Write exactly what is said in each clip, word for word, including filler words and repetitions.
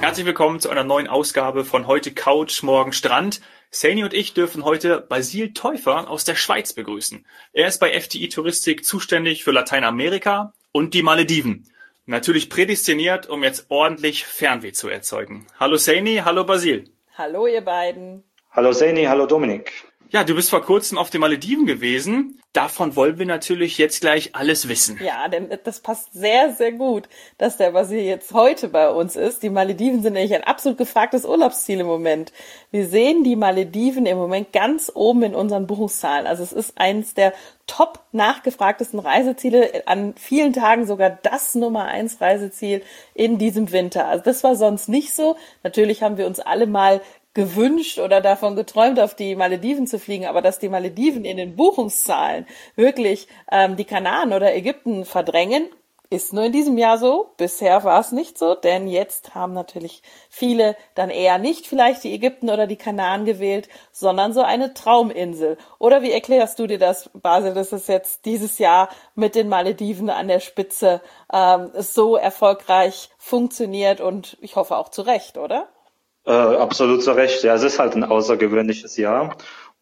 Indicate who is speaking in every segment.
Speaker 1: Herzlich willkommen zu einer neuen Ausgabe von heute Couch, morgen Strand. Saini und ich dürfen heute Basil Täufer aus der Schweiz begrüßen. Er ist bei F T I Touristik zuständig für Lateinamerika und die Malediven. Natürlich prädestiniert, um jetzt ordentlich Fernweh zu erzeugen. Hallo Saini, hallo Basil.
Speaker 2: Hallo ihr beiden.
Speaker 3: Hallo Saini, hallo Dominik.
Speaker 1: Ja, du bist vor kurzem auf den Malediven gewesen. Davon wollen wir natürlich jetzt gleich alles wissen.
Speaker 2: Ja, denn das passt sehr, sehr gut, dass der Basil jetzt heute bei uns ist. Die Malediven sind nämlich ein absolut gefragtes Urlaubsziel im Moment. Wir sehen die Malediven im Moment ganz oben in unseren Buchungszahlen. Also es ist eines der top nachgefragtesten Reiseziele, an vielen Tagen sogar das Nummer eins Reiseziel in diesem Winter. Also das war sonst nicht so. Natürlich haben wir uns alle mal gewünscht oder davon geträumt, auf die Malediven zu fliegen, aber dass die Malediven in den Buchungszahlen wirklich ähm, die Kanaren oder Ägypten verdrängen, ist nur in diesem Jahr so. Bisher war es nicht so, denn jetzt haben natürlich viele dann eher nicht vielleicht die Ägypten oder die Kanaren gewählt, sondern so eine Trauminsel. Oder wie erklärst du dir das, Basil, dass es jetzt dieses Jahr mit den Malediven an der Spitze ähm, so erfolgreich funktioniert und ich hoffe auch zu Recht, oder?
Speaker 3: Äh, absolut zu Recht. Ja, es ist halt ein außergewöhnliches Jahr.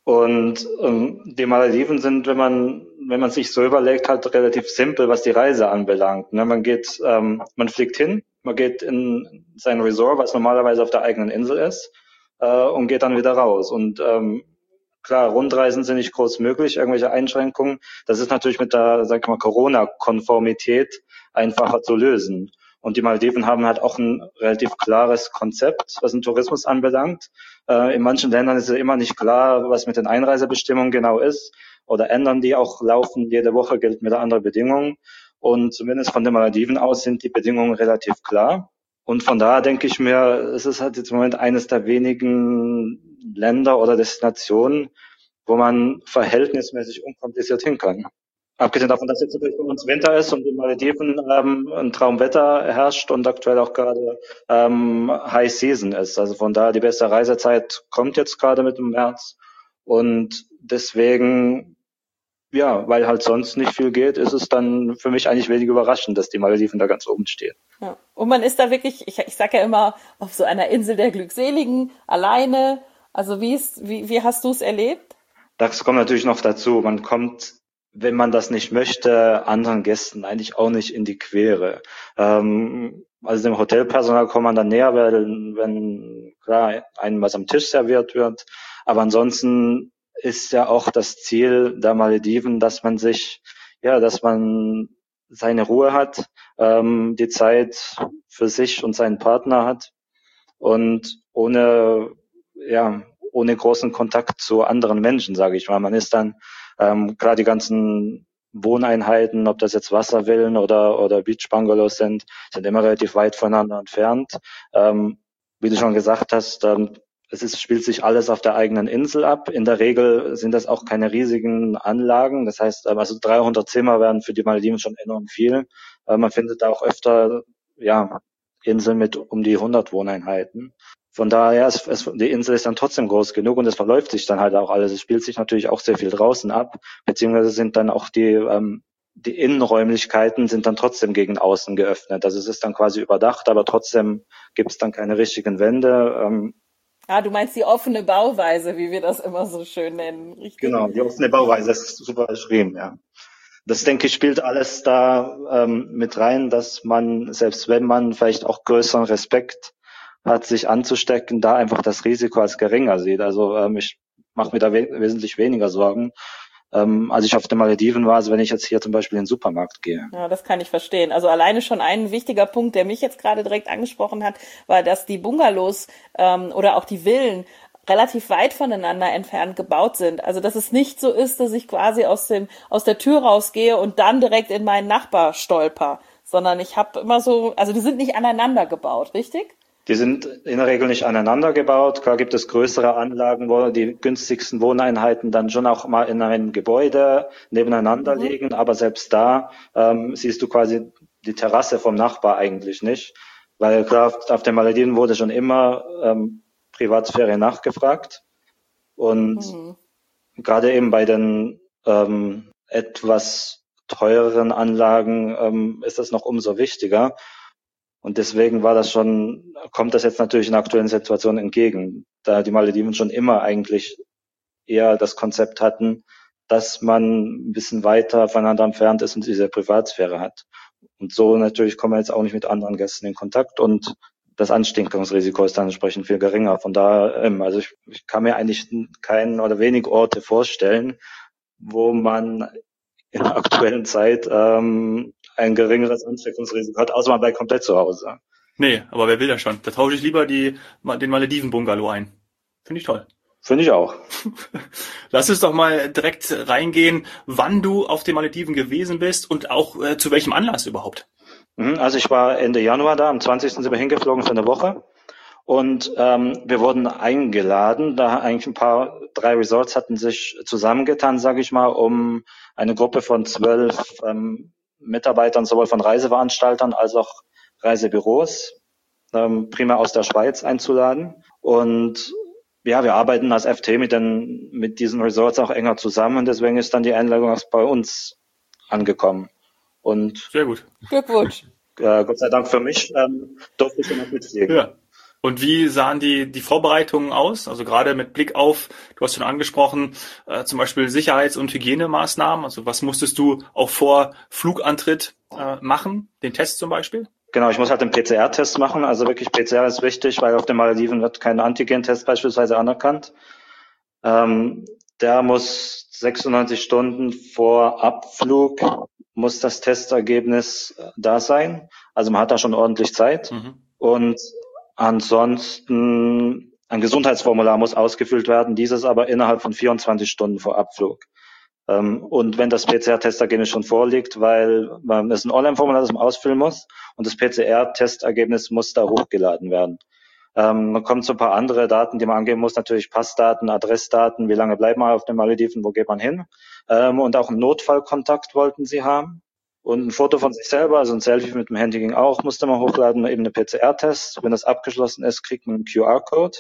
Speaker 3: Und ähm, die Malediven sind, wenn man wenn man sich so überlegt, halt relativ simpel, was die Reise anbelangt. Ne? Man geht, ähm, man fliegt hin, man geht in sein Resort, was normalerweise auf der eigenen Insel ist, äh, und geht dann wieder raus. Und ähm, klar, Rundreisen sind nicht groß möglich, irgendwelche Einschränkungen. Das ist natürlich mit der, sag ich mal, Corona-Konformität einfacher zu lösen. Und die Malediven haben halt auch ein relativ klares Konzept, was den Tourismus anbelangt. Äh, in manchen Ländern ist es immer nicht klar, was mit den Einreisebestimmungen genau ist. Oder ändern die auch laufend. Jede Woche gelten wieder andere Bedingungen. Und zumindest von den Malediven aus sind die Bedingungen relativ klar. Und von daher denke ich mir, es ist halt jetzt im Moment eines der wenigen Länder oder Destinationen, wo man verhältnismäßig unkompliziert hin kann. Abgesehen davon, dass jetzt natürlich bei uns Winter ist und die Malediven ähm, ein Traumwetter herrscht und aktuell auch gerade ähm, High Season ist. Also von daher die beste Reisezeit kommt jetzt gerade mit dem März. Und deswegen, ja, weil halt sonst nicht viel geht, ist es dann für mich eigentlich wenig überraschend, dass die Malediven da ganz oben stehen.
Speaker 2: Ja. Und man ist da wirklich, ich, ich sage ja immer, auf so einer Insel der Glückseligen, alleine. Also wie, ist, wie, wie hast du es erlebt?
Speaker 3: Das kommt natürlich noch dazu. Man kommt, wenn man das nicht möchte, anderen Gästen eigentlich auch nicht in die Quere. Ähm, also dem Hotelpersonal kommt man dann näher, wenn, wenn klar einem was am Tisch serviert wird. Aber ansonsten ist ja auch das Ziel der Malediven, dass man sich, ja, dass man seine Ruhe hat, ähm, die Zeit für sich und seinen Partner hat und ohne, ja, ohne großen Kontakt zu anderen Menschen, sage ich mal. Man ist dann ähm, klar die ganzen Wohneinheiten, ob das jetzt Wasservillen oder oder Beachbungalows sind, sind immer relativ weit voneinander entfernt. Ähm, wie du schon gesagt hast, ähm, es ist, spielt sich alles auf der eigenen Insel ab. In der Regel sind das auch keine riesigen Anlagen. Das heißt, ähm, also dreihundert Zimmer wären für die Malediven schon enorm viel. Äh, man findet da auch öfter, ja, Inseln mit um die hundert Wohneinheiten. Von daher, es, es, die Insel ist dann trotzdem groß genug und es verläuft sich dann halt auch alles. Es spielt sich natürlich auch sehr viel draußen ab, beziehungsweise sind dann auch die, ähm, die Innenräumlichkeiten sind dann trotzdem gegen außen geöffnet. Also es ist dann quasi überdacht, aber trotzdem gibt es dann keine richtigen Wände. Ähm,
Speaker 2: Ah, du meinst die offene Bauweise, wie wir das immer so schön nennen, richtig?
Speaker 3: Genau, die offene Bauweise, das ist super beschrieben, ja. Das, denke ich, spielt alles da ähm, mit rein, dass man, selbst wenn man vielleicht auch größeren Respekt hat, sich anzustecken, da einfach das Risiko als geringer sieht. Also ähm, ich mache mir da we- wesentlich weniger Sorgen, ähm, als ich auf den Malediven war, als wenn ich jetzt hier zum Beispiel in den Supermarkt gehe.
Speaker 2: Ja, das kann ich verstehen. Also alleine schon ein wichtiger Punkt, der mich jetzt gerade direkt angesprochen hat, war, dass die Bungalows ähm, oder auch die Villen relativ weit voneinander entfernt gebaut sind. Also dass es nicht so ist, dass ich quasi aus dem aus der Tür rausgehe und dann direkt in meinen Nachbar stolper, sondern ich habe immer so, also die sind nicht aneinander gebaut, richtig?
Speaker 3: Die sind in der Regel nicht aneinander gebaut. Klar gibt es größere Anlagen, wo die günstigsten Wohneinheiten dann schon auch mal in einem Gebäude nebeneinander
Speaker 2: Mhm.
Speaker 3: liegen. Aber selbst da ähm, siehst du quasi die Terrasse vom Nachbar eigentlich nicht. Weil klar, auf, auf den Malediven wurde schon immer ähm, Privatsphäre nachgefragt. Und
Speaker 2: Mhm.
Speaker 3: gerade eben bei den ähm, etwas teureren Anlagen ähm, ist das noch umso wichtiger. Und deswegen war das schon, kommt das jetzt natürlich in der aktuellen Situation entgegen, da die Malediven schon immer eigentlich eher das Konzept hatten, dass man ein bisschen weiter voneinander entfernt ist und diese Privatsphäre hat. Und so natürlich kommen wir jetzt auch nicht mit anderen Gästen in Kontakt und das Ansteckungsrisiko ist dann entsprechend viel geringer. Von daher, ähm, also ich, ich kann mir eigentlich keinen oder wenig Orte vorstellen, wo man in der aktuellen Zeit ähm, ein geringeres Ansteckungsrisiko hat, außer man bleibt komplett zu Hause.
Speaker 1: Nee, aber wer will das schon? Da tausche ich lieber die, den Malediven-Bungalow ein. Finde ich toll.
Speaker 3: Finde ich auch.
Speaker 1: Lass uns doch mal direkt reingehen, wann du auf den Malediven gewesen bist und auch äh, zu welchem Anlass überhaupt.
Speaker 3: Also ich war Ende Januar da, am zwanzigsten sind wir hingeflogen für eine Woche und ähm, wir wurden eingeladen, da eigentlich ein paar, drei Resorts hatten sich zusammengetan, sage ich mal, um eine Gruppe von zwölf ähm, Mitarbeitern, sowohl von Reiseveranstaltern als auch Reisebüros, ähm, primär aus der Schweiz einzuladen. Und ja, wir arbeiten als F T mit den mit diesen Resorts auch enger zusammen und deswegen ist dann die Einladung auch bei uns angekommen. Und
Speaker 1: sehr gut.
Speaker 2: Glückwunsch.
Speaker 3: Äh, Gott sei Dank für mich ähm, durfte ich dann auch mitfliegen.
Speaker 1: Ja. Und wie sahen die die Vorbereitungen aus? Also gerade mit Blick auf, du hast schon angesprochen, äh, zum Beispiel Sicherheits- und Hygienemaßnahmen. Also was musstest du auch vor Flugantritt äh, machen? Den Test zum Beispiel?
Speaker 3: Genau, ich muss halt den P C R-Test machen. Also wirklich P C R ist wichtig, weil auf den Malediven wird kein Antigen-Test beispielsweise anerkannt. Ähm, der muss sechsundneunzig Stunden vor Abflug muss das Testergebnis da sein. Also man hat da schon ordentlich Zeit. Mhm. Und ansonsten ein Gesundheitsformular muss ausgefüllt werden, dieses aber innerhalb von vierundzwanzig Stunden vor Abflug. Ähm, und wenn das P C R-Testergebnis schon vorliegt, weil man, es ist ein Online-Formular, das man ausfüllen muss und das P C R-Testergebnis muss da hochgeladen werden. Ähm, man kommt zu ein paar andere Daten, die man angeben muss, natürlich Passdaten, Adressdaten, wie lange bleibt man auf den Malediven, wo geht man hin. Ähm, und auch einen Notfallkontakt wollten sie haben. Und ein Foto von sich selber, also ein Selfie mit dem Handy ging auch, musste man hochladen, eben eine P C R-Test. Wenn das abgeschlossen ist, kriegt man einen Q R-Code.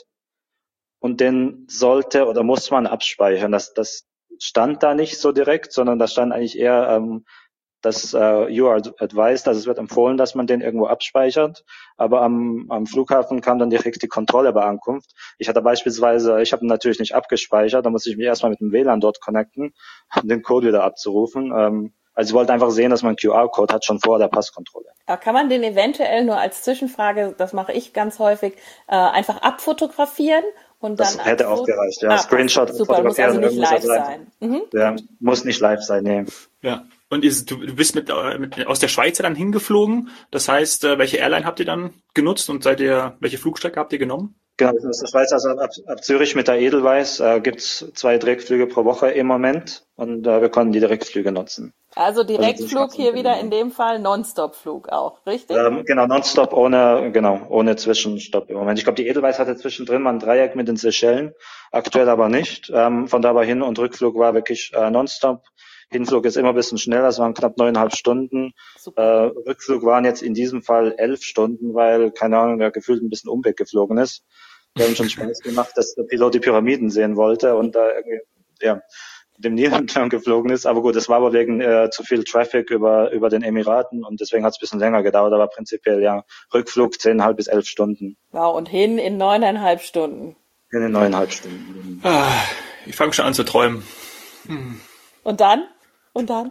Speaker 3: Und den sollte oder muss man abspeichern. Das, das stand da nicht so direkt, sondern da stand eigentlich eher, ähm, dass uh, you are advised, also es wird empfohlen, dass man den irgendwo abspeichert, aber am, am Flughafen kam dann direkt die Kontrolle bei Ankunft. Ich hatte beispielsweise, ich habe ihn natürlich nicht abgespeichert, da musste ich mich erstmal mit dem W L A N dort connecten, um den Code wieder abzurufen. Ähm, also ich wollte einfach sehen, dass man einen Q R-Code hat, schon vor der Passkontrolle.
Speaker 2: Aber kann man den eventuell nur als Zwischenfrage, das mache ich ganz häufig, äh, einfach abfotografieren? Und
Speaker 3: das
Speaker 2: dann
Speaker 3: hätte auch gereicht, ja.
Speaker 2: Ah,
Speaker 3: Screenshot,
Speaker 2: super, muss also nicht live sein.
Speaker 3: Mhm. Ja, muss nicht live sein, nee.
Speaker 1: Ja. Und ist, du, du bist mit, mit aus der Schweiz dann hingeflogen. Das heißt, welche Airline habt ihr dann genutzt und seid ihr, welche Flugstrecke habt ihr genommen?
Speaker 3: Genau, aus der Schweiz, also ab, ab Zürich mit der Edelweiss äh, gibt's zwei Direktflüge pro Woche im Moment und äh, wir konnten die Direktflüge nutzen.
Speaker 2: Also Direktflug also hier wieder in dem Fall Nonstop-Flug auch, richtig?
Speaker 3: Ähm, genau, Nonstop ohne, genau, ohne Zwischenstopp im Moment. Ich glaube, die Edelweiss hatte zwischendrin mal ein Dreieck mit den Seychellen, aktuell aber nicht. Ähm, von da war Hin- und Rückflug war wirklich äh, Nonstop. Hinflug ist immer ein bisschen schneller, es waren knapp neuneinhalb Stunden. Äh, Rückflug waren jetzt in diesem Fall elf Stunden, weil, keine Ahnung, der gefühlt ein bisschen Umweg geflogen ist. Wir haben schon Spaß gemacht, dass der Pilot die Pyramiden sehen wollte und da äh, ja, dem Nil entlang geflogen ist. Aber gut, das war aber wegen äh, zu viel Traffic über über den Emiraten und deswegen hat es ein bisschen länger gedauert, aber prinzipiell ja, Rückflug zehneinhalb bis elf Stunden.
Speaker 2: Wow, und hin in neuneinhalb Stunden.
Speaker 3: Hin in neuneinhalb Stunden.
Speaker 1: Ah, ich fange schon an zu träumen. Hm.
Speaker 2: Und dann? Und dann?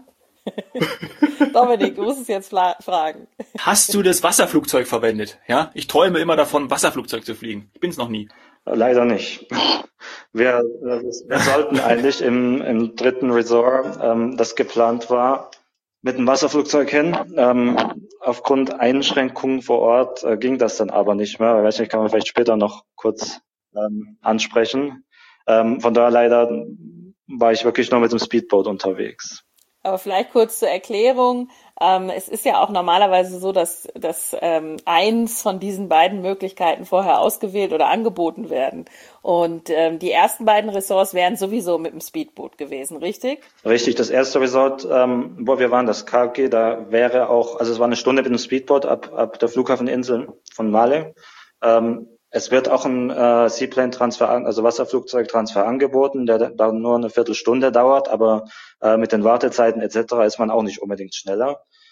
Speaker 2: Dominik, du musst es jetzt fragen.
Speaker 1: Hast du das Wasserflugzeug verwendet? Ja, ich träume immer davon, Wasserflugzeug zu fliegen. Ich bin's noch nie.
Speaker 3: Leider nicht. Wir, wir sollten eigentlich im, im dritten Resort, ähm, das geplant war, mit dem Wasserflugzeug hin. Ähm, aufgrund Einschränkungen vor Ort äh, ging das dann aber nicht mehr. Ich weiß nicht, kann man vielleicht später noch kurz ähm, ansprechen. Ähm, von daher leider war ich wirklich nur mit dem Speedboat unterwegs.
Speaker 2: Aber vielleicht kurz zur Erklärung. Ähm, es ist ja auch normalerweise so, dass, dass ähm, eins von diesen beiden Möglichkeiten vorher ausgewählt oder angeboten werden. Und ähm, die ersten beiden Resorts wären sowieso mit dem Speedboot gewesen, richtig?
Speaker 3: Richtig, das erste Resort, ähm, wo wir waren, das K G, da wäre auch, also es war eine Stunde mit dem Speedboot ab, ab der Flughafeninsel von Male. Ähm, Es wird auch ein äh, Seaplane-Transfer, also Wasserflugzeugtransfer angeboten, der da nur eine Viertelstunde dauert, aber äh, mit den Wartezeiten et cetera ist man auch nicht unbedingt schneller.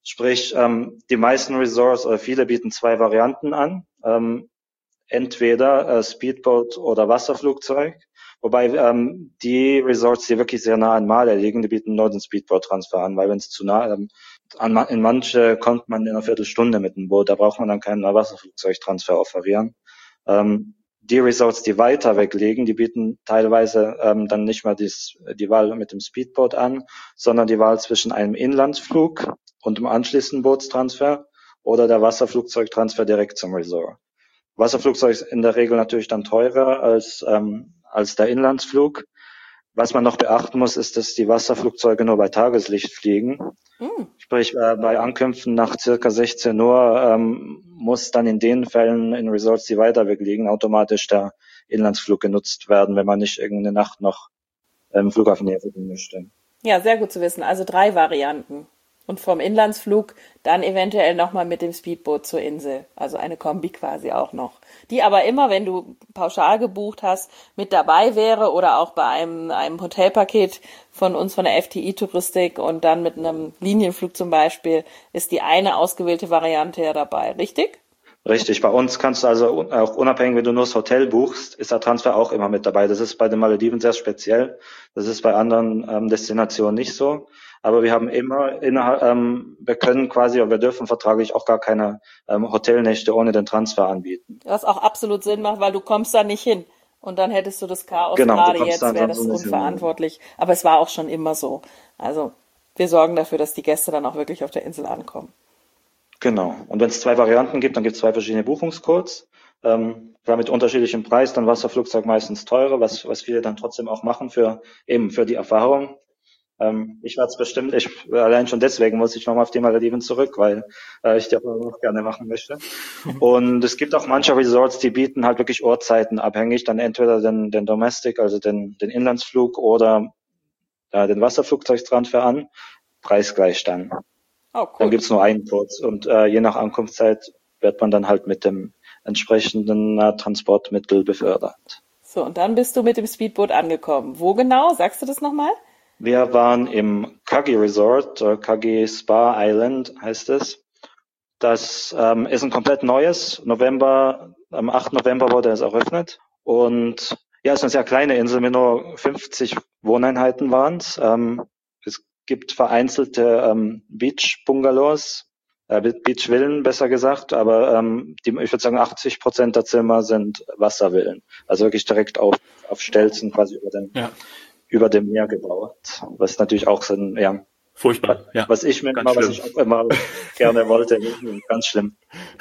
Speaker 3: Sprich, ähm, die meisten Resorts oder viele bieten zwei Varianten an. Ähm, entweder äh, Speedboat oder Wasserflugzeug. Wobei ähm, die Resorts, die wirklich sehr nah an Maler liegen, die bieten nur den Speedboat-Transfer an, weil wenn es zu nah ähm, an, in manche kommt man in einer Viertelstunde mit dem Boot, da braucht man dann keinen Wasserflugzeugtransfer offerieren. Ähm, die Resorts, die weiter weg liegen, die bieten teilweise ähm, dann nicht mal dies, die Wahl mit dem Speedboat an, sondern die Wahl zwischen einem Inlandsflug und dem anschließenden Bootstransfer oder der Wasserflugzeugtransfer direkt zum Resort. Wasserflugzeug ist in der Regel natürlich dann teurer als, ähm, als der Inlandsflug. Was man noch beachten muss, ist, dass die Wasserflugzeuge nur bei Tageslicht fliegen. Mhm. Sprich, äh, bei Ankünften nach circa sechzehn Uhr ähm, muss dann in den Fällen in Resorts, die weiter weg liegen, automatisch der Inlandsflug genutzt werden, wenn man nicht irgendeine Nacht noch im ähm, Flughafen näher fliegen möchte.
Speaker 2: Ja, sehr gut zu wissen. Also drei Varianten. Und vom Inlandsflug dann eventuell nochmal mit dem Speedboot zur Insel. Also eine Kombi quasi auch noch. Die aber immer, wenn du pauschal gebucht hast, mit dabei wäre oder auch bei einem, einem Hotelpaket von uns von der F T I-Touristik und dann mit einem Linienflug zum Beispiel, ist die eine ausgewählte Variante ja dabei. Richtig?
Speaker 3: Richtig. Bei uns kannst du also auch unabhängig, wenn du nur das Hotel buchst, ist der Transfer auch immer mit dabei. Das ist bei den Malediven sehr speziell. Das ist bei anderen ähm, Destinationen nicht so. Aber wir haben immer, innerhalb, ähm, wir können quasi, oder wir dürfen vertraglich auch gar keine ähm, Hotelnächte ohne den Transfer anbieten.
Speaker 2: Was auch absolut Sinn macht, weil du kommst da nicht hin. Und dann hättest du das Chaos, genau, gerade jetzt wäre das unverantwortlich. Aber es war auch schon immer so. Also wir sorgen dafür, dass die Gäste dann auch wirklich auf der Insel ankommen.
Speaker 3: Genau. Und wenn es zwei Varianten gibt, dann gibt es zwei verschiedene Buchungscodes. Ähm, klar mit unterschiedlichem Preis, dann Wasserflugzeug meistens teurer, was, was viele dann trotzdem auch machen für eben für die Erfahrung. Ähm, ich werde es bestimmt, ich allein schon deswegen muss ich nochmal auf die Malediven zurück, weil äh, ich die auch gerne machen möchte. Und es gibt auch manche Resorts, die bieten halt wirklich Uhrzeiten abhängig, dann entweder den, den Domestic, also den, den Inlandsflug oder äh, den Wasserflugzeugtransfer an, preisgleich dann. Oh, cool. Dann gibt's nur einen Code und äh, je nach Ankunftszeit wird man dann halt mit dem entsprechenden äh, Transportmittel befördert.
Speaker 2: So, und dann bist du mit dem Speedboot angekommen. Wo genau? Sagst du das nochmal?
Speaker 3: Wir waren im Kagi Resort, äh, Kagi Spa Island heißt es. Das ähm, ist ein komplett neues. November, am achten November wurde es eröffnet. Und ja, es ist eine sehr kleine Insel mit nur fünfzig Wohneinheiten waren es. Ähm, es gibt vereinzelte ähm, Beach-Bungalows, äh, Beach-Villen besser gesagt, aber ähm, die, ich würde sagen, achtzig Prozent der Zimmer sind Wasservillen. Also wirklich direkt auf, auf Stelzen quasi über dem, ja. über dem Meer gebaut. Was natürlich auch so ein, ja,
Speaker 1: furchtbar, ja.
Speaker 3: Was ich mir immer, was ich auch immer gerne wollte, ganz schlimm.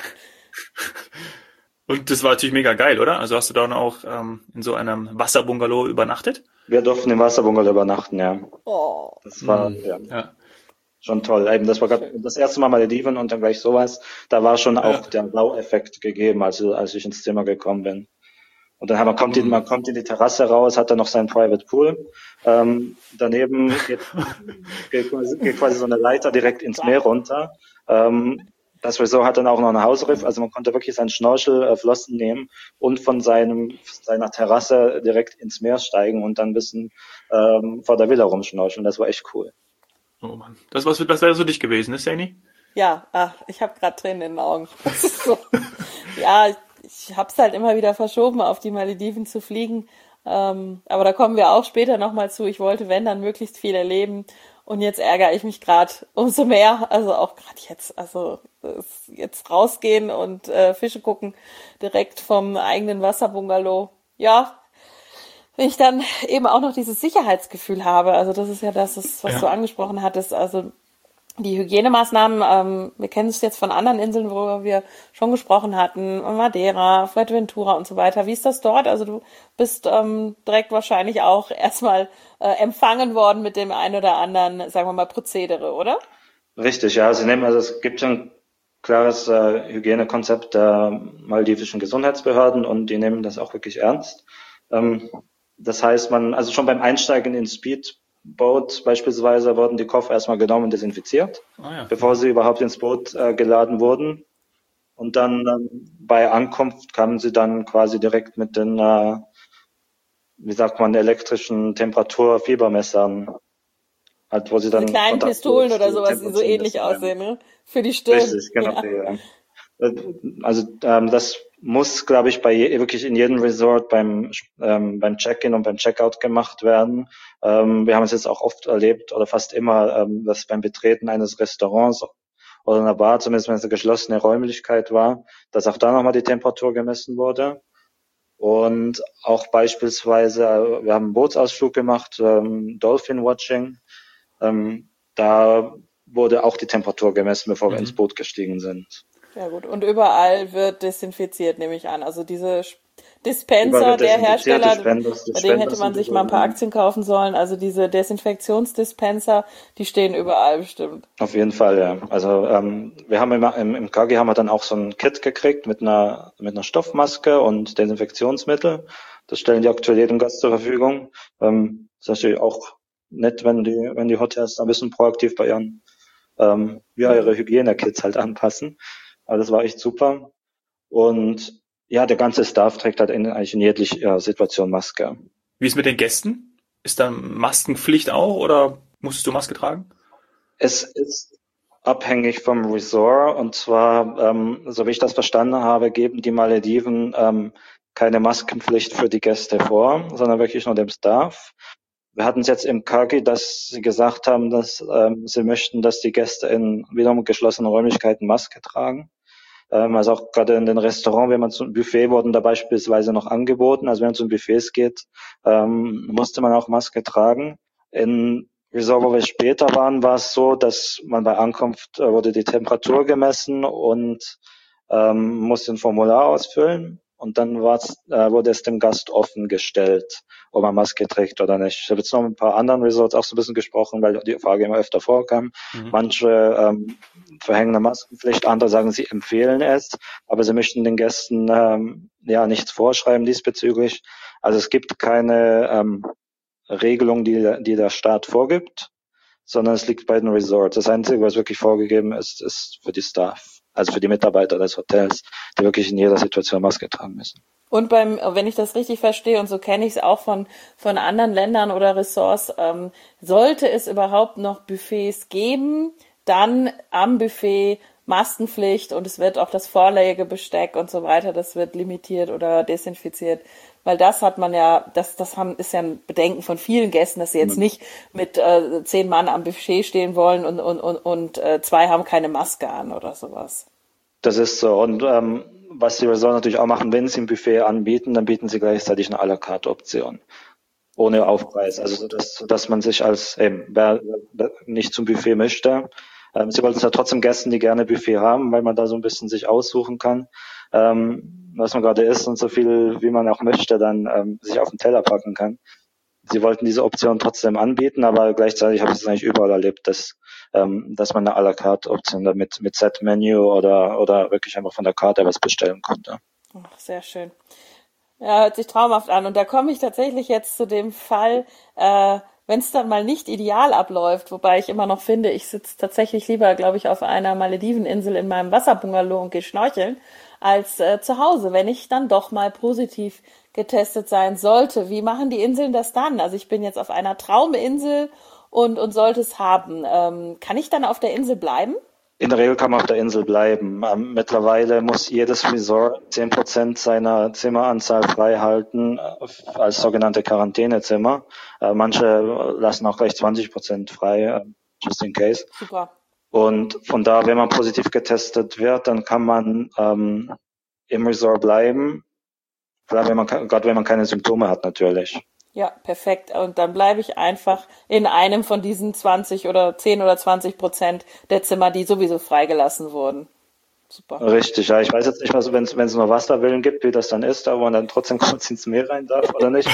Speaker 1: Und das war natürlich mega geil, oder? Also hast du dann auch ähm, in so einem Wasserbungalow übernachtet?
Speaker 3: Wir durften im Wasserbungalow übernachten, ja. Oh. Das war ja, ja. schon toll. Eben, das war grad das erste Mal Malediven und dann gleich sowas. Da war schon auch ja. der Wow-Effekt gegeben, als, als ich ins Zimmer gekommen bin. Und dann man kommt, in, man kommt in die Terrasse raus, hat dann noch seinen Private Pool. Ähm, daneben geht, geht, geht quasi so eine Leiter direkt ins Meer runter. Ähm, das Resort hat dann auch noch eine Hausriff, also man konnte wirklich seinen Schnorchel, äh, Flossen nehmen und von seinem seiner Terrasse direkt ins Meer steigen und dann ein bisschen ähm, vor der Villa rumschnorcheln. Das war echt cool.
Speaker 1: Oh Mann, das was das wäre so dich gewesen, ne, Saini?
Speaker 2: Ja, ach, ich habe gerade Tränen in den Augen. So. Ja, ich, ich habe es halt immer wieder verschoben, auf die Malediven zu fliegen. Ähm, aber da kommen wir auch später nochmal zu. Ich wollte, wenn, dann möglichst viel erleben. Und jetzt ärgere ich mich gerade umso mehr. Also auch gerade jetzt. Also jetzt rausgehen und äh, Fische gucken direkt vom eigenen Wasserbungalow. Ja, wenn ich dann eben auch noch dieses Sicherheitsgefühl habe. Also das ist ja das, was ja. du angesprochen hattest. Also die Hygienemaßnahmen, ähm, wir kennen es jetzt von anderen Inseln, wo wir schon gesprochen hatten, Madeira, Fuerteventura und so weiter. Wie ist das dort? Also du bist ähm, direkt wahrscheinlich auch erstmal äh, empfangen worden mit dem einen oder anderen, sagen wir mal, Prozedere, oder?
Speaker 3: Richtig, ja. Sie nehmen, also es gibt ein klares äh, Hygienekonzept der maldivischen Gesundheitsbehörden und die nehmen das auch wirklich ernst. Ähm, das heißt, man, also schon beim Einsteigen in Speed Boot beispielsweise wurden die Koffer erstmal genommen und desinfiziert, ah, ja. bevor sie überhaupt ins Boot äh, geladen wurden. Und dann ähm, bei Ankunft kamen sie dann quasi direkt mit den, äh, wie sagt man, elektrischen Temperatur-Fiebermessern halt, wo sie dann
Speaker 2: diese kleinen Pistolen oder sowas, die so ähnlich
Speaker 3: messen.
Speaker 2: aussehen, ne? Für die Stirn.
Speaker 3: Richtig, genau.
Speaker 2: Ja.
Speaker 3: Ja. Also ähm, das muss, glaube ich, bei je, wirklich in jedem Resort beim ähm, beim Check-in und beim Check-out gemacht werden. Ähm, wir haben es jetzt auch oft erlebt oder fast immer, ähm, dass beim Betreten eines Restaurants oder einer Bar, zumindest wenn es eine geschlossene Räumlichkeit war, dass auch da nochmal die Temperatur gemessen wurde. Und auch beispielsweise, äh, wir haben einen Bootsausflug gemacht, ähm, Dolphin Watching. Ähm, da wurde auch die Temperatur gemessen, bevor mhm. wir ins Boot gestiegen sind.
Speaker 2: Ja gut, und überall wird desinfiziert, nehme ich an. Also diese Dispenser, der Hersteller, Dispenders, bei dem hätte man sich mal ein paar Aktien kaufen sollen. Also diese Desinfektionsdispenser, die stehen überall bestimmt.
Speaker 3: Auf jeden Fall, ja. Also ähm, wir haben immer im, im K G haben wir dann auch so ein Kit gekriegt mit einer mit einer Stoffmaske und Desinfektionsmittel. Das stellen die aktuell jedem Gast zur Verfügung. Ähm, das ist natürlich auch nett, wenn die wenn die Hotels ein bisschen proaktiv bei ihren ähm, ja, ihre Hygienekits halt anpassen. Aber das war echt super. Und ja, der ganze Staff trägt halt in, eigentlich in jeglicher Situation Maske.
Speaker 1: Wie ist mit den Gästen? Ist da Maskenpflicht auch oder musstest du Maske tragen?
Speaker 3: Es ist abhängig vom Resort und zwar, ähm, so wie ich das verstanden habe, geben die Malediven ähm, keine Maskenpflicht für die Gäste vor, sondern wirklich nur dem Staff. Wir hatten es jetzt im K G, dass sie gesagt haben, dass ähm, sie möchten, dass die Gäste in wiederum geschlossenen Räumlichkeiten Maske tragen. Ähm, also auch gerade in den Restaurants, wenn man zum Buffet wurden da beispielsweise noch angeboten. Also wenn man zu Buffets geht, ähm, musste man auch Maske tragen. In Resort, wo wir später waren, war es so, dass man bei Ankunft äh, wurde die Temperatur gemessen und ähm, musste ein Formular ausfüllen. Und dann war's, äh, wurde es dem Gast offen gestellt, ob er Maske trägt oder nicht. Ich habe jetzt noch mit ein paar anderen Resorts auch so ein bisschen gesprochen, weil die Frage immer öfter vorkam. Mhm. Manche ähm, verhängen eine Maskenpflicht, andere sagen, sie empfehlen es, aber sie möchten den Gästen ähm, ja nichts vorschreiben diesbezüglich. Also es gibt keine ähm, Regelung, die, die der Staat vorgibt, sondern es liegt bei den Resorts. Das Einzige, was wirklich vorgegeben ist, ist für die Staff, also für die Mitarbeiter des Hotels, die wirklich in jeder Situation Maske tragen müssen.
Speaker 2: Und beim, wenn ich das richtig verstehe, und so kenne ich es auch von von anderen Ländern oder Ressorts, ähm, sollte es überhaupt noch Buffets geben, dann am Buffet Maskenpflicht und es wird auch das Vorlegebesteck und so weiter, das wird limitiert oder desinfiziert. Weil das hat man ja, das das haben, ist ja ein Bedenken von vielen Gästen, dass sie jetzt nicht mit äh, zehn Mann am Buffet stehen wollen und und und, und äh, zwei haben keine Maske an oder sowas.
Speaker 3: Das ist so. Und ähm, was die Resorts natürlich auch machen, wenn sie ein Buffet anbieten, dann bieten sie gleichzeitig eine à la carte Option. Ohne Aufpreis. Also so dass, so dass man sich als, eben, wer, wer nicht zum Buffet möchte, ähm, sie wollen es ja trotzdem Gästen, die gerne Buffet haben, weil man da so ein bisschen sich aussuchen kann, ähm, was man gerade isst und so viel, wie man auch möchte, dann ähm, sich auf den Teller packen kann. Sie wollten diese Option trotzdem anbieten, aber gleichzeitig habe ich es eigentlich überall erlebt, dass ähm, dass man eine à la carte Option damit mit Set-Menü oder oder wirklich einfach von der Karte was bestellen konnte.
Speaker 2: Ach, sehr schön. Ja, hört sich traumhaft an. Und da komme ich tatsächlich jetzt zu dem Fall, äh, wenn es dann mal nicht ideal abläuft, wobei ich immer noch finde, ich sitze tatsächlich lieber, glaube ich, auf einer Malediveninsel in meinem Wasserbungalow und gehe schnorcheln, als äh, zu Hause, wenn ich dann doch mal positiv getestet sein sollte. Wie machen die Inseln das dann? Also ich bin jetzt auf einer Trauminsel und, und sollte es haben. Ähm, kann ich dann auf der Insel bleiben?
Speaker 3: In der Regel kann man auf der Insel bleiben. Ähm, mittlerweile muss jedes Resort zehn Prozent seiner Zimmeranzahl frei halten äh, als sogenannte Quarantänezimmer. Äh, manche lassen auch gleich zwanzig Prozent frei, äh, just in case.
Speaker 2: Super.
Speaker 3: Und von da, wenn man positiv getestet wird, dann kann man ähm, im Resort bleiben, gerade wenn man, gerade wenn man keine Symptome hat natürlich.
Speaker 2: Ja, perfekt. Und dann bleibe ich einfach in einem von diesen zwanzig oder zehn oder zwanzig Prozent der Zimmer, die sowieso freigelassen wurden. Super.
Speaker 3: Richtig, ja. Ich weiß jetzt nicht, was, wenn es wenn es nur Wasserwillen gibt, wie das dann ist, aber man dann trotzdem kurz ins Meer rein darf oder nicht.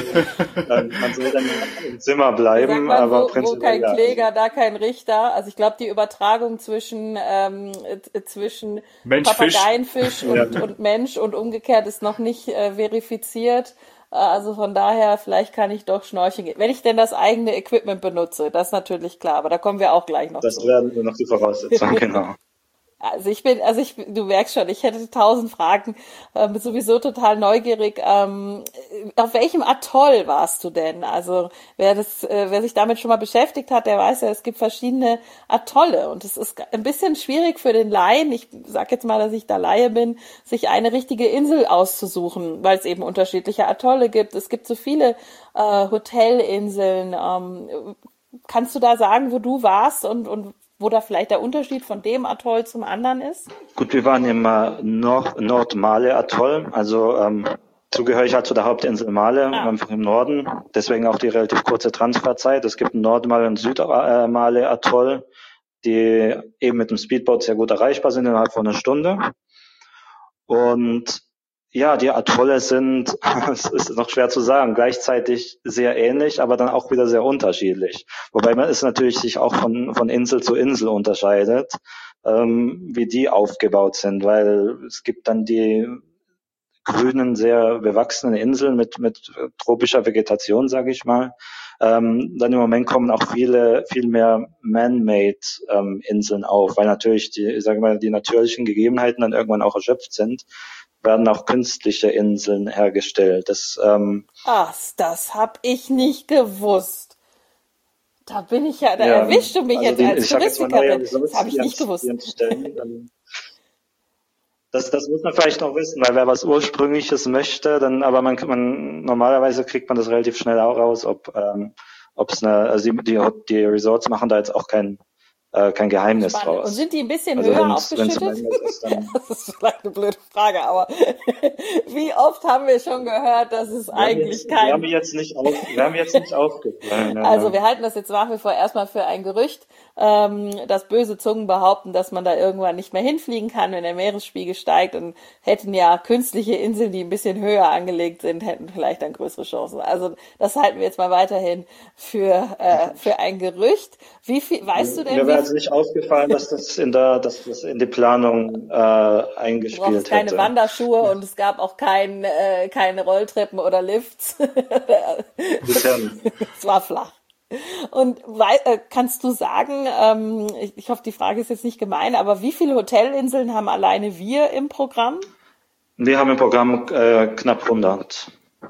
Speaker 3: Dann, man soll dann im Zimmer bleiben,
Speaker 2: man,
Speaker 3: aber
Speaker 2: wo,
Speaker 3: prinzipiell.
Speaker 2: Wo kein
Speaker 3: ja.
Speaker 2: Kläger, da kein Richter. Also ich glaube, die Übertragung zwischen ähm, äh, zwischen
Speaker 1: Mensch,
Speaker 2: Papageienfisch
Speaker 3: ja.
Speaker 2: und, und Mensch und umgekehrt ist noch nicht äh, verifiziert. Also von daher, vielleicht kann ich doch schnorcheln gehen. Wenn ich denn das eigene Equipment benutze, das ist natürlich klar, aber da kommen wir auch gleich noch
Speaker 3: Das
Speaker 2: zu.
Speaker 3: wären nur noch die Voraussetzungen, genau.
Speaker 2: Also ich bin, also ich, du merkst schon, ich hätte tausend Fragen, äh, bin sowieso total neugierig. Ähm, auf welchem Atoll warst du denn? Also wer das, äh, wer sich damit schon mal beschäftigt hat, der weiß ja, es gibt verschiedene Atolle und es ist ein bisschen schwierig für den Laien. Ich sag jetzt mal, dass ich da Laie bin, sich eine richtige Insel auszusuchen, weil es eben unterschiedliche Atolle gibt. Es gibt so viele äh, Hotelinseln. Ähm, kannst du da sagen, wo du warst und und wo da vielleicht der Unterschied von dem Atoll zum anderen ist?
Speaker 3: Gut, wir waren im äh, Nord Nordmale-Atoll, also ähm, zugehörig halt zu der Hauptinsel Male,
Speaker 2: Ah.
Speaker 3: einfach im Norden. Deswegen auch die relativ kurze Transferzeit. Es gibt einen Nordmale und Südmale-Atoll, die eben mit dem Speedboat sehr gut erreichbar sind innerhalb von einer Stunde. Und ja, die Atolle sind, es ist noch schwer zu sagen, gleichzeitig sehr ähnlich, aber dann auch wieder sehr unterschiedlich. Wobei man es natürlich sich auch von, von Insel zu Insel unterscheidet, ähm, wie die aufgebaut sind, weil es gibt dann die grünen, sehr bewachsenen Inseln mit, mit tropischer Vegetation, sage ich mal. Ähm, dann im Moment kommen auch viele, viel mehr man-made ähm, Inseln auf, weil natürlich die, sagen wir mal, die natürlichen Gegebenheiten dann irgendwann auch erschöpft sind, werden auch künstliche Inseln hergestellt. Das, ähm,
Speaker 2: Ach, das hab ich nicht gewusst. Da bin ich ja, da
Speaker 3: ja,
Speaker 2: erwischst du mich
Speaker 3: also
Speaker 2: jetzt
Speaker 3: die,
Speaker 2: als
Speaker 3: ich sag jetzt mal neue
Speaker 2: Touristikerin.
Speaker 3: Resorts,
Speaker 2: Das habe ich
Speaker 3: die
Speaker 2: nicht
Speaker 3: ans-
Speaker 2: gewusst.
Speaker 3: die entstehen, ähm, Das, das muss man vielleicht noch wissen, weil wer was Ursprüngliches möchte, dann, aber man, man normalerweise kriegt man das relativ schnell auch raus, ob ähm, ob es eine, also die, die die Resorts machen da jetzt auch kein äh, kein Geheimnis
Speaker 2: Spannend. Und
Speaker 3: draus.
Speaker 2: sind die ein bisschen
Speaker 3: Also
Speaker 2: höher
Speaker 3: wenn's wenn's
Speaker 2: aufgeschüttet?
Speaker 3: man ist, dann
Speaker 2: Das ist vielleicht eine blöde Frage, aber wie oft haben wir schon gehört, dass es
Speaker 3: wir haben
Speaker 2: eigentlich
Speaker 3: jetzt, wir haben
Speaker 2: kein...
Speaker 3: jetzt nicht auf, wir haben jetzt nicht aufgefallen.
Speaker 2: Also wir halten das jetzt nach wie vor erstmal für ein Gerücht, ähm, dass böse Zungen behaupten, dass man da irgendwann nicht mehr hinfliegen kann, wenn der Meeresspiegel steigt, und hätten ja künstliche Inseln, die ein bisschen höher angelegt sind, hätten vielleicht dann größere Chancen. Also das halten wir jetzt mal weiterhin für äh, für ein Gerücht. Wie viel, weißt du denn,
Speaker 3: Mir
Speaker 2: wie
Speaker 3: wäre also nicht aufgefallen, dass das in der, dass das in die Planung äh,
Speaker 2: du brauchst
Speaker 3: eingespielt
Speaker 2: keine
Speaker 3: hätte.
Speaker 2: Wanderschuhe und es gab auch kein, äh, keine Rolltreppen oder Lifts.
Speaker 3: Bisher nicht.
Speaker 2: Es war flach. Und wei- äh, kannst du sagen, ähm, ich, ich hoffe, die Frage ist jetzt nicht gemein, aber wie viele Hotelinseln haben alleine wir im Programm?
Speaker 3: Wir haben im Programm äh, knapp hundert.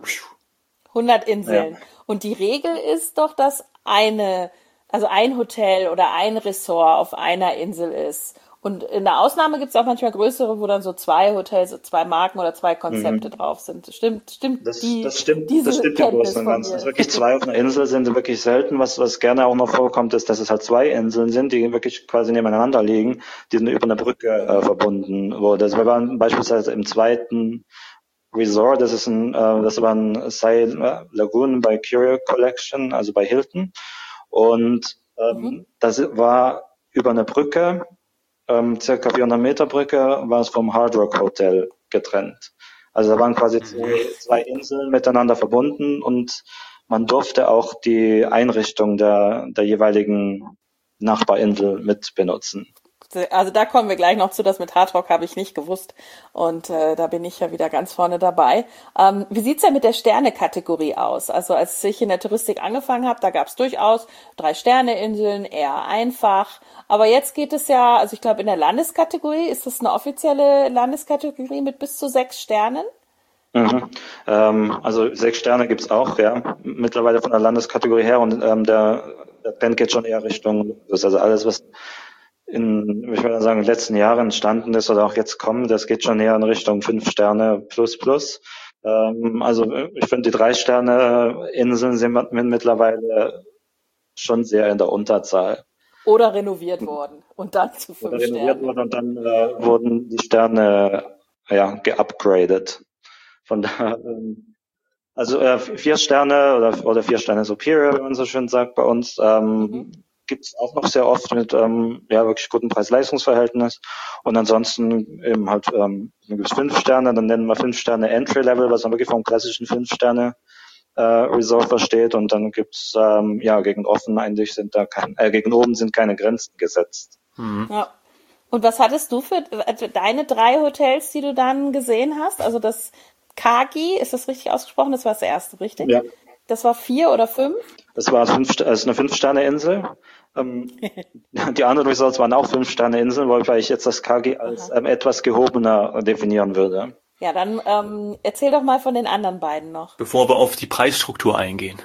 Speaker 2: hundert
Speaker 3: Ja.
Speaker 2: Inseln. Und die Regel ist doch, dass eine, also ein Hotel oder ein Ressort auf einer Insel ist. Und in der Ausnahme gibt es auch manchmal größere, wo dann so zwei Hotels, zwei Marken oder zwei Konzepte drauf sind. Stimmt, stimmt
Speaker 3: Das,
Speaker 2: die,
Speaker 3: das stimmt,
Speaker 2: diese
Speaker 3: das stimmt im
Speaker 2: Kenntnis
Speaker 3: Großen und
Speaker 2: von
Speaker 3: Ganzen.
Speaker 2: mir?
Speaker 3: Dass wirklich zwei auf einer Insel sind, wirklich selten. Was, was gerne auch noch vorkommt, ist, dass es halt zwei Inseln sind, die wirklich quasi nebeneinander liegen, die dann über eine Brücke äh, verbunden wurde. Also wir waren beispielsweise im zweiten Resort, das ist ein, äh, das war ein Sai Lagoon bei Curio Collection, also bei Hilton. Und ähm,
Speaker 2: Mhm.
Speaker 3: das war über eine Brücke, ähm, circa vierhundert Meter Brücke, war es vom Hard Rock Hotel getrennt. Also da waren quasi zwei, zwei Inseln miteinander verbunden und man durfte auch die Einrichtung der, der jeweiligen Nachbarinsel mit benutzen.
Speaker 2: Also da kommen wir gleich noch zu, das mit Hard Rock habe ich nicht gewusst und äh, da bin ich ja wieder ganz vorne dabei. Ähm, wie sieht's denn mit der Sterne-Kategorie aus? Also als ich in der Touristik angefangen habe, da gab's durchaus drei Sterne-Inseln, eher einfach. Aber jetzt geht es ja, also ich glaube in der Landeskategorie, ist das eine offizielle Landeskategorie mit bis zu sechs Sternen?
Speaker 3: Mhm. Ähm, also sechs Sterne gibt's auch, ja, mittlerweile von der Landeskategorie her und ähm, der, der Trend geht schon eher Richtung Luxus. Also alles, was in, ich würde sagen, in den letzten Jahren entstanden ist oder auch jetzt kommt, das geht schon eher in Richtung fünf Sterne plus plus. Ähm, also ich finde, die drei Sterne Inseln sind mittlerweile schon sehr in der Unterzahl.
Speaker 2: Oder renoviert worden und dann zu fünf
Speaker 3: Oder renoviert
Speaker 2: Sternen.
Speaker 3: wurden und dann äh, wurden die Sterne ja geupgradet. Von daher, ähm, also äh, vier Sterne oder oder vier Sterne Superior, wie man so schön sagt bei uns, ähm,
Speaker 2: Mhm.
Speaker 3: gibt's auch noch sehr oft mit ähm, ja wirklich gutem Preis-Leistungs-Verhältnis. Und ansonsten eben halt ähm, dann gibt's fünf Sterne, dann nennen wir fünf Sterne Entry-Level, was man wirklich vom klassischen fünf Sterne äh, Resort versteht. Und dann gibt's ähm, ja gegen offen eigentlich sind da kein, äh, gegen oben sind keine Grenzen gesetzt.
Speaker 2: Ja. Und was hattest du für also deine drei Hotels, die du dann gesehen hast? Also das Kagi, ist das richtig ausgesprochen? Das war das erste, richtig?
Speaker 3: Ja.
Speaker 2: Das war vier oder fünf?
Speaker 3: Das war fünf, also eine Fünf-Sterne-Insel. Ähm, die anderen Resorts waren auch Fünf-Sterne-Inseln, wobei ich jetzt das K G als ähm, etwas gehobener definieren würde.
Speaker 2: Ja, dann ähm, erzähl doch mal von den anderen beiden noch.
Speaker 1: Bevor wir auf die Preisstruktur eingehen.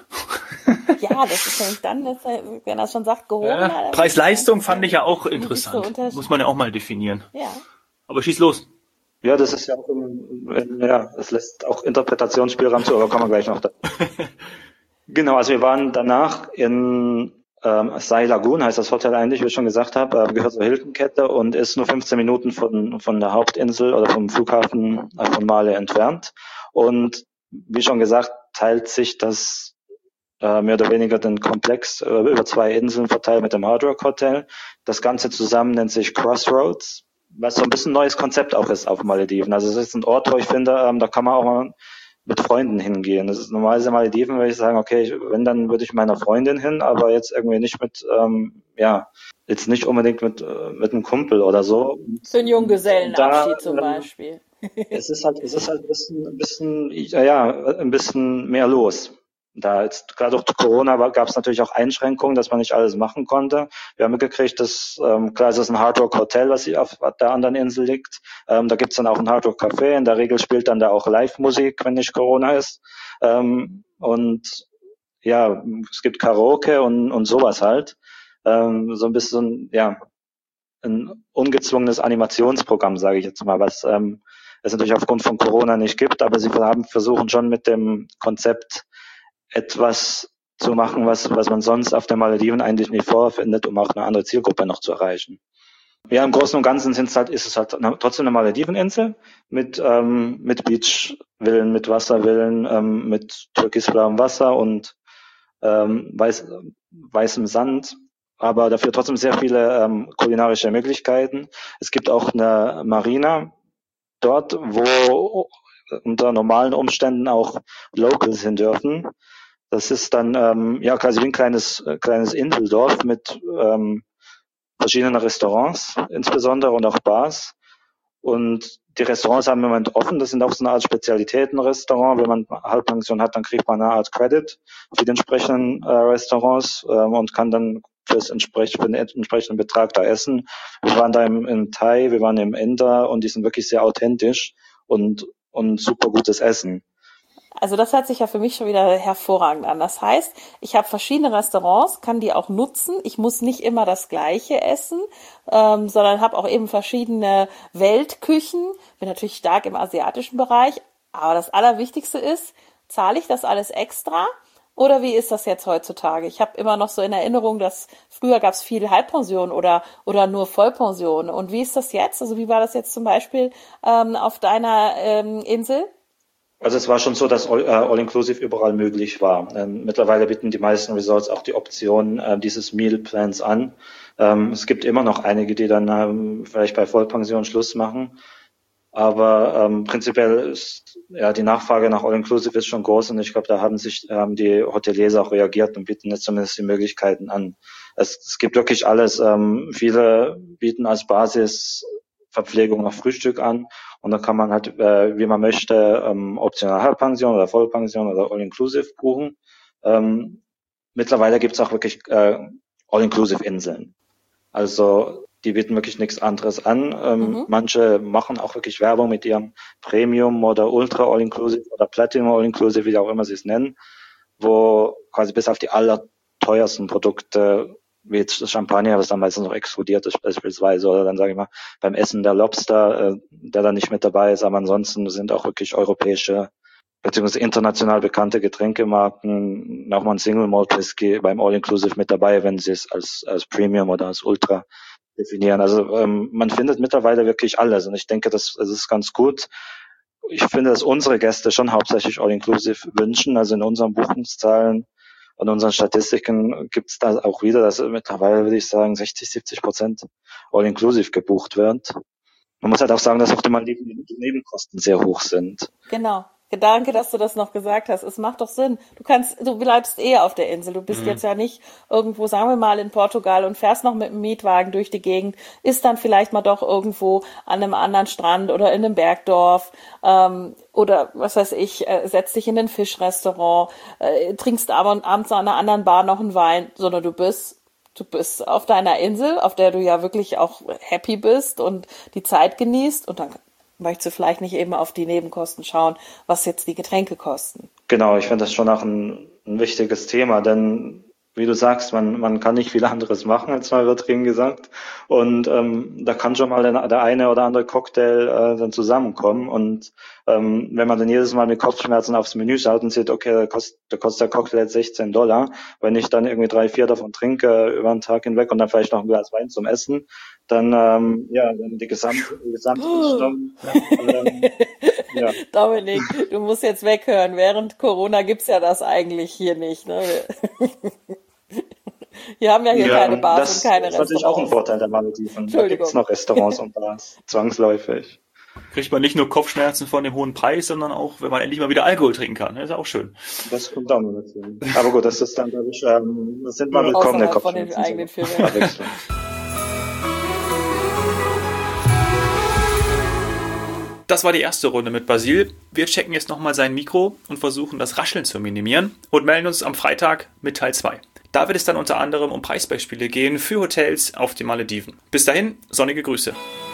Speaker 2: Ja, das ist nämlich dann, das, wenn er schon sagt, gehobener.
Speaker 1: Ja, Preis-Leistung fand ich ja auch interessant. So muss man ja auch mal definieren.
Speaker 2: Ja.
Speaker 1: Aber schieß los.
Speaker 3: Ja, das ist ja auch, ja, das lässt auch Interpretationsspielraum zu, aber kommen wir gleich noch da. Genau, also wir waren danach in ähm, Sai Lagoon, heißt das Hotel eigentlich, wie ich schon gesagt habe, äh, gehört zur Hilton-Kette und ist nur fünfzehn Minuten von von der Hauptinsel oder vom Flughafen äh, von Male entfernt. Und wie schon gesagt, teilt sich das äh, mehr oder weniger den Komplex äh, über zwei Inseln verteilt mit dem Hard Rock Hotel. Das Ganze zusammen nennt sich Crossroads, was so ein bisschen ein neues Konzept auch ist auf Malediven. Also es ist ein Ort, wo ich finde, ähm, da kann man auch mal mit Freunden hingehen. Das ist normalerweise Malediven, würde ich sagen, okay, ich, wenn, dann würde ich meiner Freundin hin, aber jetzt irgendwie nicht mit, ähm, ja, jetzt nicht unbedingt mit, äh, mit einem Kumpel oder so.
Speaker 2: Für einen Junggesellenabschied da, zum Beispiel.
Speaker 3: Es ist halt, es ist halt ein bisschen, ein bisschen, ja, ein bisschen mehr los. Da jetzt gerade durch Corona gab es natürlich auch Einschränkungen, dass man nicht alles machen konnte. Wir haben mitgekriegt, dass ähm, klar, es ist ein Hard Rock Hotel, was hier auf der anderen Insel liegt. Ähm, da gibt's dann auch ein Hard Rock Café. In der Regel spielt dann da auch Live-Musik, wenn nicht Corona ist. Ähm, und ja, es gibt Karaoke und, und sowas halt. Ähm, so ein bisschen, ja, ein ungezwungenes Animationsprogramm, sage ich jetzt mal, was ähm, es natürlich aufgrund von Corona nicht gibt, aber sie haben versuchen schon mit dem Konzept etwas zu machen, was, was man sonst auf den Malediven eigentlich nicht vorfindet, um auch eine andere Zielgruppe noch zu erreichen. Ja, im Großen und Ganzen sind's halt, ist es halt eine, trotzdem eine Malediveninsel mit, ähm, mit Beachvillen, mit Wasservillen, ähm, mit türkisblauem Wasser und ähm, weiß, weißem Sand, aber dafür trotzdem sehr viele ähm, kulinarische Möglichkeiten. Es gibt auch eine Marina dort, wo unter normalen Umständen auch Locals hin dürfen. Das ist dann ähm, ja quasi wie ein kleines kleines Inseldorf mit ähm, verschiedenen Restaurants insbesondere und auch Bars. Und die Restaurants haben im Moment offen. Das sind auch so eine Art Spezialitätenrestaurant. Wenn man Halbpension hat, dann kriegt man eine Art Credit für die entsprechenden äh, Restaurants ähm, und kann dann fürs entsprech für den entsprechenden Betrag da essen. Wir waren da im, im Thai, wir waren im Inder und die sind wirklich sehr authentisch und und super gutes Essen.
Speaker 2: Also das hört sich ja für mich schon wieder hervorragend an. Das heißt, ich habe verschiedene Restaurants, kann die auch nutzen. Ich muss nicht immer das Gleiche essen, ähm, sondern habe auch eben verschiedene Weltküchen. Bin natürlich stark im asiatischen Bereich. Aber das Allerwichtigste ist, zahle ich das alles extra? Oder wie ist das jetzt heutzutage? Ich habe immer noch so in Erinnerung, dass früher gab es viel Halbpension oder oder nur Vollpension. Und wie ist das jetzt? Also wie war das jetzt zum Beispiel ähm, auf deiner ähm, Insel?
Speaker 3: Also es war schon so, dass All, äh, All-Inclusive überall möglich war. Ähm, mittlerweile bieten die meisten Resorts auch die Option äh, dieses Meal Plans an. Ähm, es gibt immer noch einige, die dann ähm, vielleicht bei Vollpension Schluss machen. Aber ähm, prinzipiell ist ja die Nachfrage nach All-Inclusive ist schon groß und ich glaube, da haben sich ähm, die Hoteliers auch reagiert und bieten jetzt zumindest die Möglichkeiten an. Es, es gibt wirklich alles. Ähm, viele bieten als Basis Verpflegung noch Frühstück an und dann kann man halt, äh, wie man möchte, ähm, optional Halbpension oder Vollpension oder All-Inclusive buchen. Ähm, mittlerweile gibt's auch wirklich äh, All-Inclusive-Inseln. Also die bieten wirklich nichts anderes an. Ähm, mhm. Manche machen auch wirklich Werbung mit ihrem Premium oder Ultra All-Inclusive oder Platinum All-Inclusive, wie auch immer sie es nennen, wo quasi bis auf die allerteuersten Produkte wie jetzt das Champagner, was dann meistens noch exkludiert ist beispielsweise, oder dann sage ich mal beim Essen der Lobster, äh, der da nicht mit dabei ist, aber ansonsten sind auch wirklich europäische beziehungsweise international bekannte Getränkemarken, nochmal ein Single Malt Whisky beim All-Inclusive mit dabei, wenn sie es als, als Premium oder als Ultra definieren. Also ähm, man findet mittlerweile wirklich alles und ich denke, das, das ist ganz gut. Ich finde, dass unsere Gäste schon hauptsächlich All-Inclusive wünschen, also in unseren Buchungszahlen und unseren Statistiken gibt es da auch wieder, dass mittlerweile, würde ich sagen, sechzig, siebzig Prozent All-Inclusive gebucht wird. Man muss halt auch sagen, dass auf dem Malediven die Nebenkosten sehr hoch sind.
Speaker 2: Genau. Danke, dass du das noch gesagt hast. Es macht doch Sinn. Du kannst, du bleibst eh auf der Insel. Du bist mhm. jetzt ja nicht irgendwo, sagen wir mal, in Portugal und fährst noch mit dem Mietwagen durch die Gegend, ist dann vielleicht mal doch irgendwo an einem anderen Strand oder in einem Bergdorf, ähm, oder was weiß ich, äh, setzt dich in ein Fischrestaurant, äh, trinkst aber abends an einer anderen Bar noch einen Wein, sondern du bist Du bist auf deiner Insel, auf der du ja wirklich auch happy bist und die Zeit genießt, und dann möchtest du vielleicht nicht eben auf die Nebenkosten schauen, was jetzt die Getränke kosten.
Speaker 3: Genau, ich finde das schon auch ein, ein wichtiges Thema, denn wie du sagst, man, man kann nicht viel anderes machen, als mal übertrieben gesagt. Und ähm, da kann schon mal der, der eine oder andere Cocktail äh, dann zusammenkommen. Und ähm, wenn man dann jedes Mal mit Kopfschmerzen aufs Menü schaut und sieht, okay, da kostet, da kostet der Cocktail jetzt sechzehn Dollar, wenn ich dann irgendwie drei, vier davon trinke über den Tag hinweg und dann vielleicht noch ein Glas Wein zum Essen, dann ähm, ja, dann die gesamte, die gesamte Richtung. ähm,
Speaker 2: ja. Dominik, du musst jetzt weghören. Während Corona gibt's ja das eigentlich hier nicht, ne? Wir haben ja hier ja, keine Bars
Speaker 3: das,
Speaker 2: und keine
Speaker 3: Restaurants. Das ist natürlich auch ein Vorteil der Malediven. Da gibt's noch Restaurants und Bars, zwangsläufig.
Speaker 1: Kriegt man nicht nur Kopfschmerzen von dem hohen Preis, sondern auch, wenn man endlich mal wieder Alkohol trinken kann. Das ist auch schön.
Speaker 3: Das kommt auch noch dazu. Aber gut, das ist dann, glaube ich, ähm, das sind mal willkommene Kopfschmerzen.
Speaker 2: Von den eigenen Filmen.
Speaker 1: Das war die erste Runde mit Basil. Wir checken jetzt nochmal sein Mikro und versuchen, das Rascheln zu minimieren und melden uns am Freitag mit Teil zwei. Da wird es dann unter anderem um Preisbeispiele gehen für Hotels auf den Malediven. Bis dahin, sonnige Grüße.